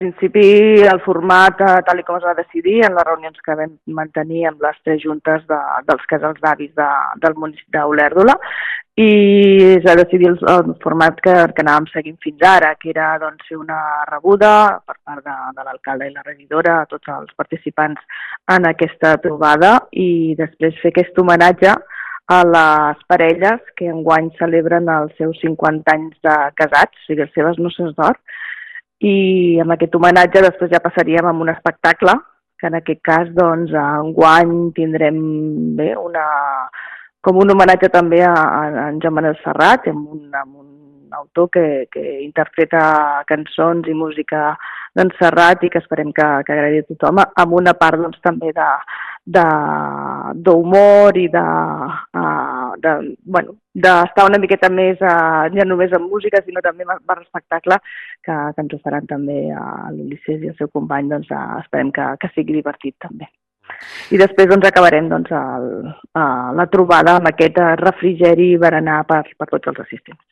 principi, el format, tal com es va decidir en les reunions que vam mantenir amb les 3 juntes dels casals d'avis del municipi d'Olèrdola, i es va decidir el format que anàvem seguint fins ara, que era doncs, fer una rebuda per part de l'alcalde i la regidora a tots els participants en aquesta trobada i després fer aquest homenatge a les parelles que enguany celebren els seus 50 anys de casats, o sigui, les seves noces d'or, i amb aquest homenatge després ja passaríem a un espectacle, que en aquest cas doncs, enguany tindrem bé, com un homenatge també a en Joan Manel Serrat, amb un autor que interpreta cançons i música d'en Serrat i que esperem que agradi a tothom, amb una part doncs, també d'humor i d'estar una miqueta més, ja només amb música, sinó també amb l'espectacle que ens ho faran també a l'Ulisses i el seu company, doncs esperem que sigui divertit també. I després doncs, acabarem doncs, la trobada amb aquest refrigeri i berenar per tots els assistents.